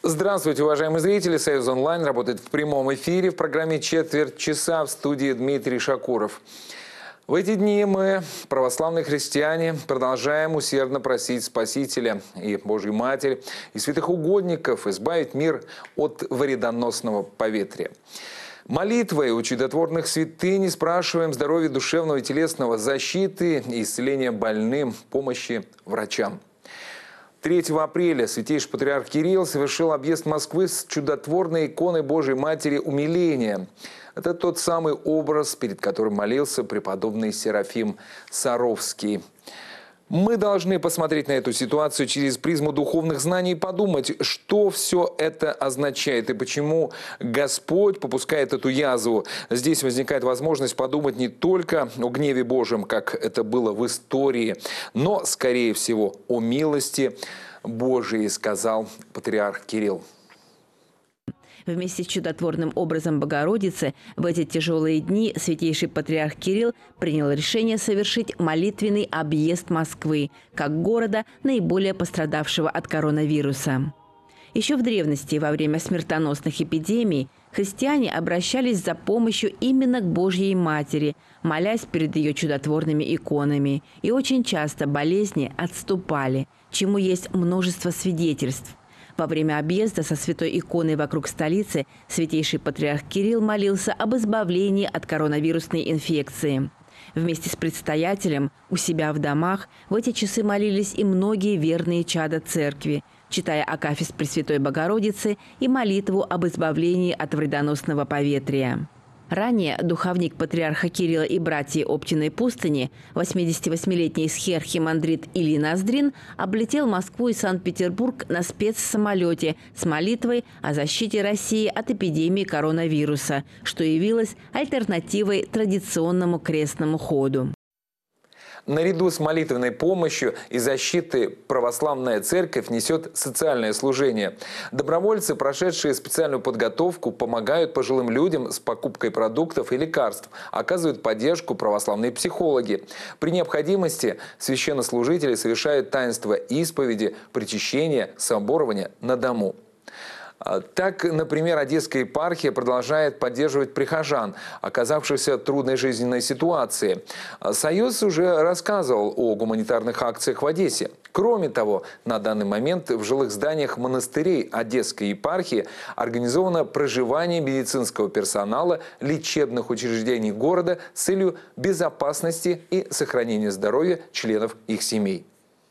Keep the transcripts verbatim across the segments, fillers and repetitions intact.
Здравствуйте, уважаемые зрители. Союз Онлайн работает в прямом эфире в программе «Четверть часа», в студии Дмитрий Шакуров. В эти дни мы, православные христиане, продолжаем усердно просить Спасителя и Божью Матерь и святых угодников избавить мир от вредоносного поветрия. Молитвой у чудотворных святынь спрашиваем здоровья душевного и телесного, защиты и исцеления больным, помощи врачам. третьего апреля святейший патриарх Кирилл совершил объезд Москвы с чудотворной иконой Божьей Матери Умиления. Это тот самый образ, перед которым молился преподобный Серафим Саровский. Мы должны посмотреть на эту ситуацию через призму духовных знаний и подумать, что все это означает и почему Господь попускает эту язву. Здесь возникает возможность подумать не только о гневе Божьем, как это было в истории, но, скорее всего, о милости Божией, сказал патриарх Кирилл. Вместе с чудотворным образом Богородицы в эти тяжелые дни святейший патриарх Кирилл принял решение совершить молитвенный объезд Москвы, как города, наиболее пострадавшего от коронавируса. Еще в древности, во время смертоносных эпидемий, христиане обращались за помощью именно к Божьей Матери, молясь перед ее чудотворными иконами. И очень часто болезни отступали, чему есть множество свидетельств. Во время объезда со святой иконой вокруг столицы святейший патриарх Кирилл молился об избавлении от коронавирусной инфекции. Вместе с предстоятелем у себя в домах в эти часы молились и многие верные чада церкви, читая акафист Пресвятой Богородицы и молитву об избавлении от вредоносного поветрия. Ранее духовник патриарха Кирилла и братья Оптиной пустыни, восьмидесятивосьмилетний схиархимандрит Илий Ноздрин, облетел Москву и Санкт-Петербург на спецсамолете с молитвой о защите России от эпидемии коронавируса, что явилось альтернативой традиционному крестному ходу. Наряду с молитвенной помощью и защитой православная церковь несет социальное служение. Добровольцы, прошедшие специальную подготовку, помогают пожилым людям с покупкой продуктов и лекарств, оказывают поддержку православные психологи. При необходимости священнослужители совершают таинство исповеди, причащения, соборования на дому. Так, например, Одесская епархия продолжает поддерживать прихожан, оказавшихся в трудной жизненной ситуации. Союз уже рассказывал о гуманитарных акциях в Одессе. Кроме того, на данный момент в жилых зданиях монастырей Одесской епархии организовано проживание медицинского персонала лечебных учреждений города с целью безопасности и сохранения здоровья членов их семей.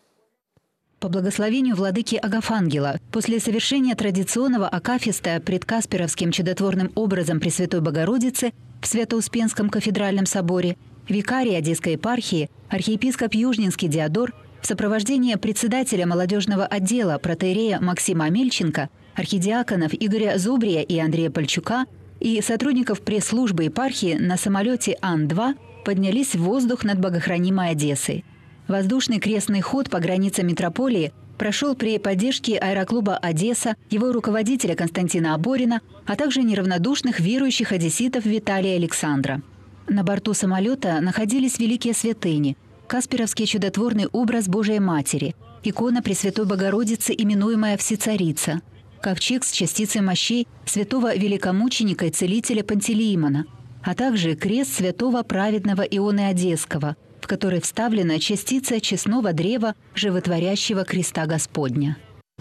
По благословению владыки Агафангела, после совершения традиционного акафиста пред Касперовским чудотворным образом Пресвятой Богородицы в Свято-Успенском кафедральном соборе, викарий Одесской епархии, архиепископ Южнинский Диодор в сопровождении председателя молодежного отдела протоиерея Максима Амельченко, архидиаконов Игоря Зубрия и Андрея Пальчука и сотрудников пресс-службы епархии на самолете Ан два поднялись в воздух над богохранимой Одессой. Воздушный крестный ход по границам метрополии прошел при поддержке аэроклуба «Одесса», его руководителя Константина Аборина, а также неравнодушных верующих одесситов Виталия и Александра. На борту самолета находились великие святыни, Касперовский чудотворный образ Божией Матери, икона Пресвятой Богородицы, именуемая Всецарица, ковчег с частицей мощей святого великомученика и целителя Пантелеимона, а также крест святого праведного Ионы Одесского, в которой вставлена частица честного древа животворящего креста Господня.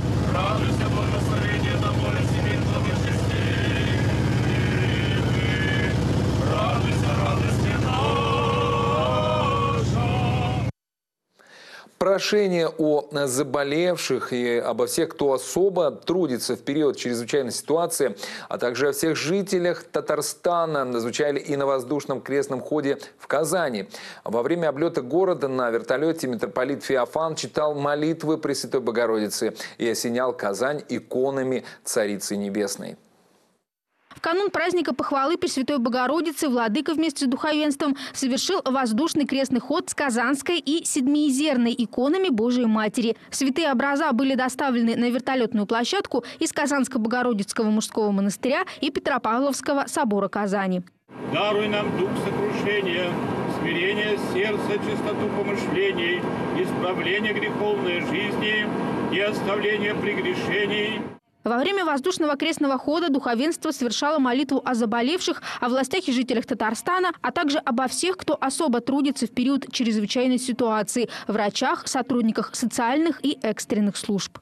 Прошение о заболевших и обо всех, кто особо трудится в период чрезвычайной ситуации, а также о всех жителях Татарстана звучали и на воздушном крестном ходе в Казани. Во время облета города на вертолете митрополит Феофан читал молитвы Пресвятой Богородицы и осенял Казань иконами Царицы Небесной. В канун праздника похвалы Пресвятой Богородицы владыка вместе с духовенством совершил воздушный крестный ход с Казанской и Седмиезерной иконами Божией Матери. Святые образа были доставлены на вертолетную площадку из Казанско-Богородицкого мужского монастыря и Петропавловского собора Казани. Даруй нам дух сокрушения, смирение сердца, чистоту помышлений, исправление греховной жизни и оставление прегрешений. Во время воздушного крестного хода духовенство совершало молитву о заболевших, о властях и жителях Татарстана, а также обо всех, кто особо трудится в период чрезвычайной ситуации – врачах, сотрудниках социальных и экстренных служб.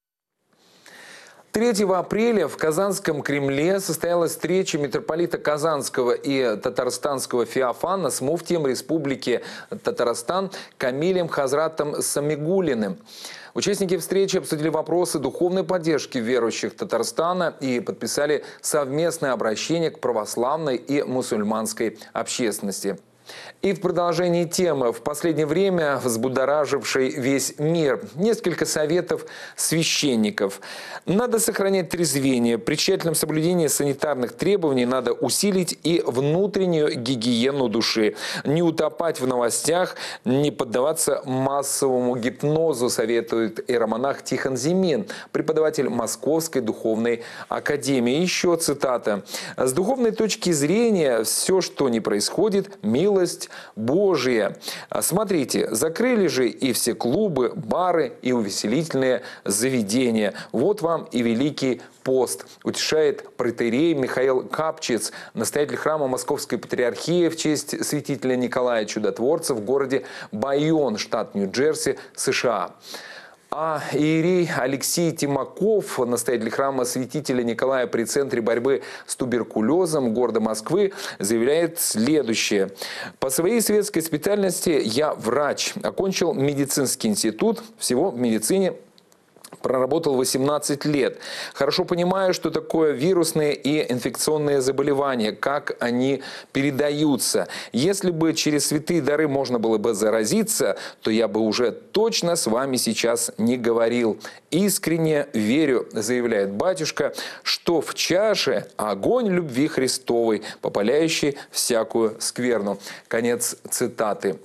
третьего апреля в Казанском Кремле состоялась встреча митрополита Казанского и Татарстанского Феофана с муфтием Республики Татарстан Камилем Хазратом Самигуллиным. Участники встречи обсудили вопросы духовной поддержки верующих Татарстана и подписали совместное обращение к православной и мусульманской общественности. И в продолжении темы, в последнее время взбудоражившей весь мир, несколько советов священников. Надо сохранять трезвение. При тщательном соблюдении санитарных требований надо усилить и внутреннюю гигиену души. Не утопать в новостях, не поддаваться массовому гипнозу, советует иеромонах Тихон Зимин, преподаватель Московской духовной академии. Еще цитата. «С духовной точки зрения все, что не происходит, мило Божия. Смотрите, закрыли же и все клубы, бары и увеселительные заведения. Вот вам и Великий пост», утешает протоиерей Михаил Капчиц, настоятель храма Московской Патриархии в честь святителя Николая Чудотворца в городе Байон, штат Нью-Джерси, США. А иерей Алексей Тимаков, настоятель храма святителя Николая при Центре борьбы с туберкулезом города Москвы, заявляет следующее. «По своей светской специальности я врач. Окончил медицинский институт. Всего в медицине проработал восемнадцать лет. Хорошо понимаю, что такое вирусные и инфекционные заболевания, как они передаются. Если бы через святые дары можно было бы заразиться, то я бы уже точно с вами сейчас не говорил. Искренне верю», заявляет батюшка, «что в чаше огонь любви Христовой, попаляющий всякую скверну». Конец цитаты.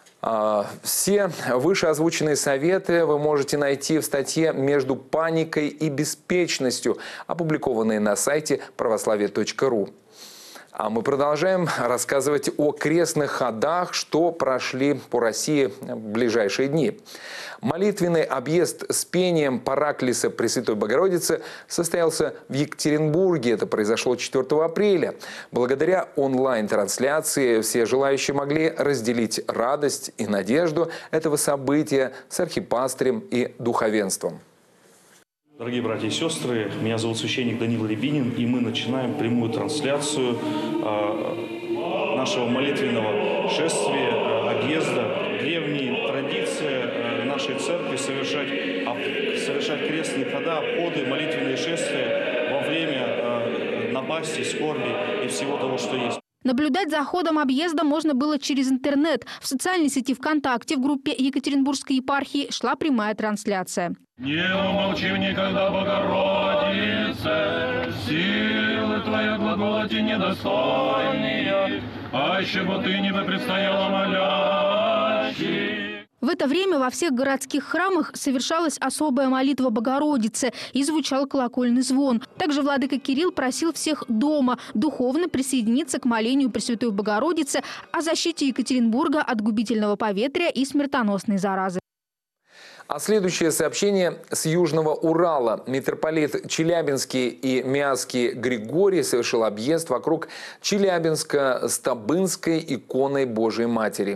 Все вышеозвученные советы вы можете найти в статье «Между паникой и беспечностью», опубликованной на сайте православие точка ру. А мы продолжаем рассказывать о крестных ходах, что прошли по России в ближайшие дни. Молитвенный объезд с пением Параклиса Пресвятой Богородицы состоялся в Екатеринбурге. Это произошло четвёртого апреля. Благодаря онлайн-трансляции все желающие могли разделить радость и надежду этого события с архипастырем и духовенством. Дорогие братья и сестры, меня зовут священник Даниил Рябинин, и мы начинаем прямую трансляцию э, нашего молитвенного шествия, э, объезда. Древние традиции э, нашей церкви совершать, об, совершать крестные хода, обходы, молитвенные шествия во время э, напасти, скорби и всего того, что есть. Наблюдать за ходом объезда можно было через интернет. В социальной сети ВКонтакте в группе Екатеринбургской епархии шла прямая трансляция. Не умолчи никогда, Богородице, силы Твоя глаголоти недостойные, аще бы Ты не бы предстояла молящий. В это время во всех городских храмах совершалась особая молитва Богородицы и звучал колокольный звон. Также владыка Кирилл просил всех дома духовно присоединиться к молению Пресвятой Богородицы о защите Екатеринбурга от губительного поветрия и смертоносной заразы. А следующее сообщение с Южного Урала. Митрополит Челябинский и Миасский Григорий совершил объезд вокруг Челябинска с Табынской иконой Божией Матери.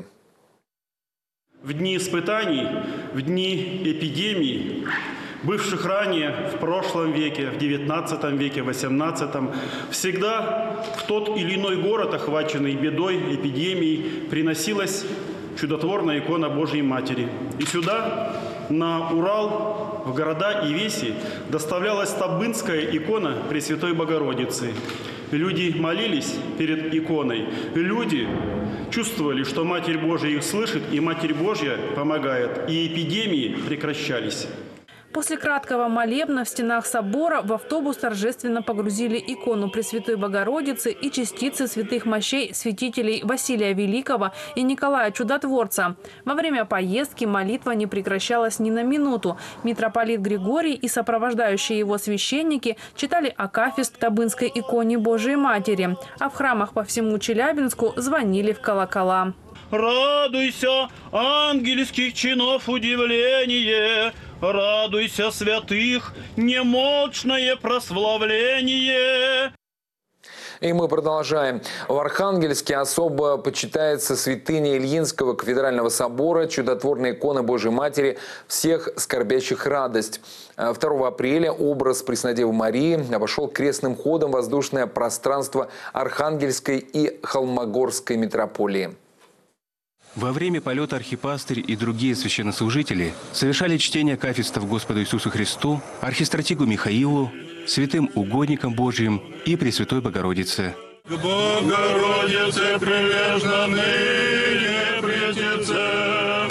В дни испытаний, в дни эпидемий, бывших ранее в прошлом веке, в девятнадцатом веке, в восемнадцатом, всегда в тот или иной город, охваченный бедой, эпидемией, приносилась чудотворная икона Божьей Матери. И сюда, на Урал, в города и веси, доставлялась Табынская икона Пресвятой Богородицы. Люди молились перед иконой. Люди чувствовали, что Матерь Божья их слышит, и Матерь Божья помогает. И эпидемии прекращались. После краткого молебна в стенах собора в автобус торжественно погрузили икону Пресвятой Богородицы и частицы святых мощей святителей Василия Великого и Николая Чудотворца. Во время поездки молитва не прекращалась ни на минуту. Митрополит Григорий и сопровождающие его священники читали акафист Табынской иконе Божией Матери, а в храмах по всему Челябинску звонили в колокола. Радуйся, ангельских чинов удивление, Радуйся, святых, немощное прославление. И мы продолжаем. В Архангельске особо почитается святыня Ильинского кафедрального собора, чудотворная икона Божьей Матери всех скорбящих радость. второго апреля образ Преснодевы Марии обошел крестным ходом воздушное пространство Архангельской и Холмогорской митрополии. Во время полета архипастырь и другие священнослужители совершали чтение акафистов Господу Иисусу Христу, архистратигу Михаилу, святым угодникам Божьим и Пресвятой Богородице. К Богородице прилежно ныне претицем,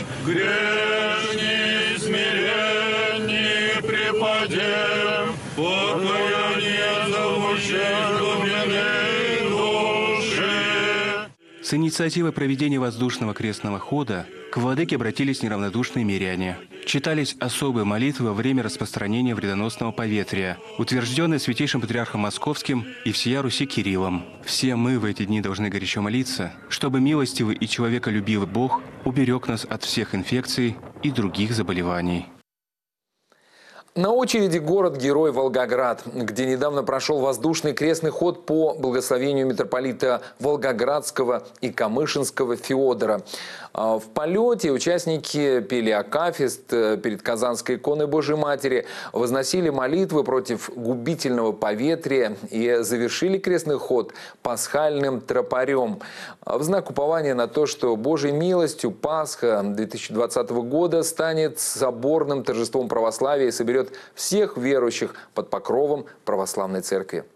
грешни смиренни преподем, покаяние замущен глубины души. С инициативой проведения воздушного крестного хода к владыке обратились неравнодушные миряне. Читались особые молитвы во время распространения вредоносного поветрия, утвержденные Святейшим Патриархом Московским и всея Руси Кириллом. Все мы в эти дни должны горячо молиться, чтобы милостивый и человеколюбивый Бог уберег нас от всех инфекций и других заболеваний. На очереди город-герой Волгоград, где недавно прошел воздушный крестный ход по благословению митрополита Волгоградского и Камышинского Феодора. В полете участники пели акафист перед Казанской иконой Божьей Матери, возносили молитвы против губительного поветрия и завершили крестный ход пасхальным тропарем. В знак упования на то, что Божьей милостью Пасха две тысячи двадцатого года станет соборным торжеством православия и соберет всех верующих под покровом православной церкви.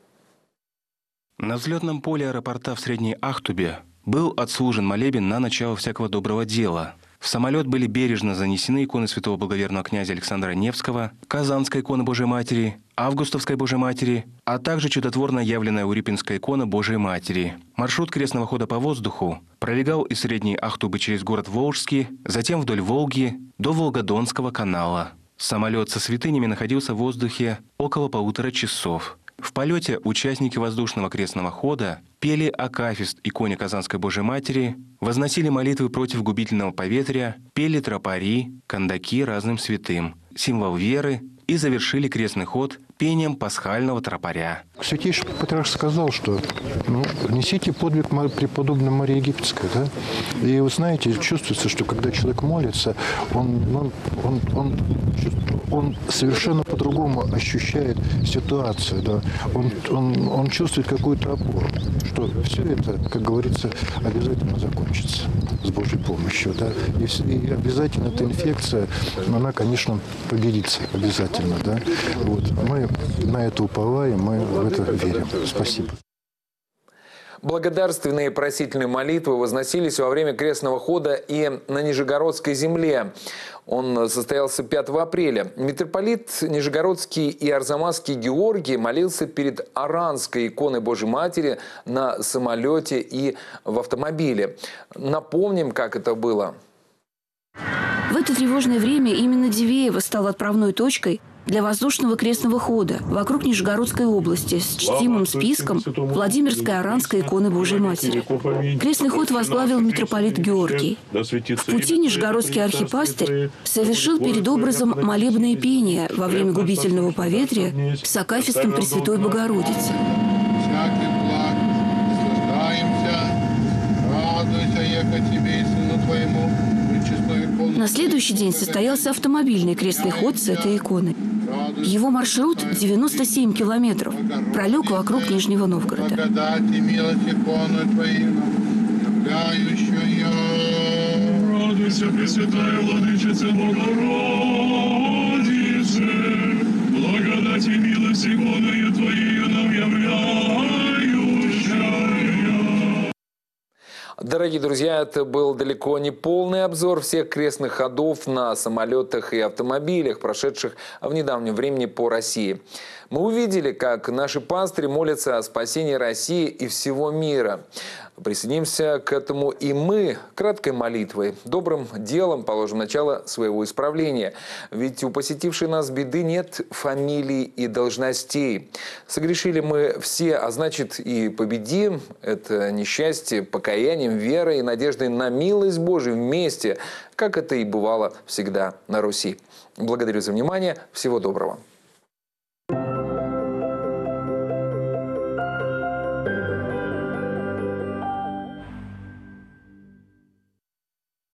На взлетном поле аэропорта в Средней Ахтубе был отслужен молебен на начало всякого доброго дела. В самолет были бережно занесены иконы святого благоверного князя Александра Невского, Казанская икона Божьей Матери, Августовской Божьей Матери, а также чудотворно явленная Урюпинская икона Божьей Матери. Маршрут крестного хода по воздуху пролегал из Средней Ахтубы через город Волжский, затем вдоль Волги до Волгодонского канала. Самолет со святынями находился в воздухе около полутора часов. В полете участники воздушного крестного хода пели акафист иконе Казанской Божьей Матери, возносили молитвы против губительного поветрия, пели тропари, кандаки разным святым, символ веры, и завершили крестный ход пением пасхального тропаря. Святейший Патриарх сказал, что ну, несите подвиг преподобной Марии Египетской. Да? И вы знаете, чувствуется, что когда человек молится, он, он, он, он, он совершенно по-другому ощущает ситуацию. Да? Он, он, он чувствует какую-то опору, что все это, как говорится, обязательно закончится с Божьей помощью. Да? И, и обязательно эта инфекция, она, конечно, победится обязательно. Да? Вот. Мы на это уповаем, мы в это верим. Спасибо. Благодарственные и просительные молитвы возносились во время крестного хода и на Нижегородской земле. Он состоялся пятого апреля. Митрополит Нижегородский и Арзамасский Георгий молился перед Аранской иконой Божьей Матери на самолете и в автомобиле. Напомним, как это было. В это тревожное время именно Дивеево стало отправной точкой для воздушного крестного хода вокруг Нижегородской области с чтимым списком Владимирской Аранской иконы Божьей Матери. Крестный ход возглавил митрополит Георгий. В пути нижегородский архипастырь совершил перед образом молебное пение во время губительного поветрия с акафистом Пресвятой Богородицы. На следующий день состоялся автомобильный крестный ход с этой иконой. Его маршрут девяносто семь километров, пролег вокруг Нижнего Новгорода. Радуйся, Пресвятая Владычица Богородице, благодать и милость иконою Твоею нам являющая. Дорогие друзья, это был далеко не полный обзор всех крестных ходов на самолетах и автомобилях, прошедших в недавнем времени по России. Мы увидели, как наши пастыри молятся о спасении России и всего мира. Присоединимся к этому и мы краткой молитвой, добрым делом положим начало своего исправления. Ведь у посетившей нас беды нет фамилий и должностей. Согрешили мы все, а значит и победим это несчастье покаянием, верой и надеждой на милость Божию вместе, как это и бывало всегда на Руси. Благодарю за внимание. Всего доброго.